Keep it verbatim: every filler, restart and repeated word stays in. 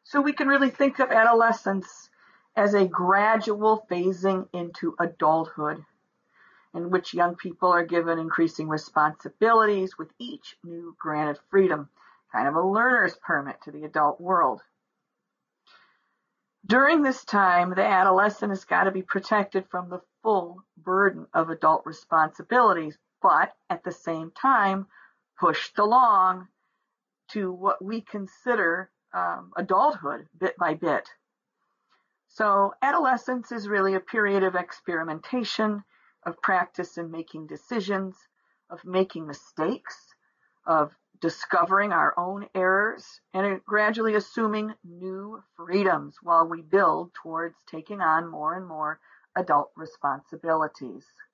So we can really think of adolescence as a gradual phasing into adulthood, in which young people are given increasing responsibilities with each new granted freedom, kind of a learner's permit to the adult world. During this time, the adolescent has got to be protected from the full burden of adult responsibilities, but at the same time, pushed along to what we consider um, adulthood bit by bit. So adolescence is really a period of experimentation, of practice in making decisions, of making mistakes, of discovering our own errors, and gradually assuming new freedoms while we build towards taking on more and more adult responsibilities.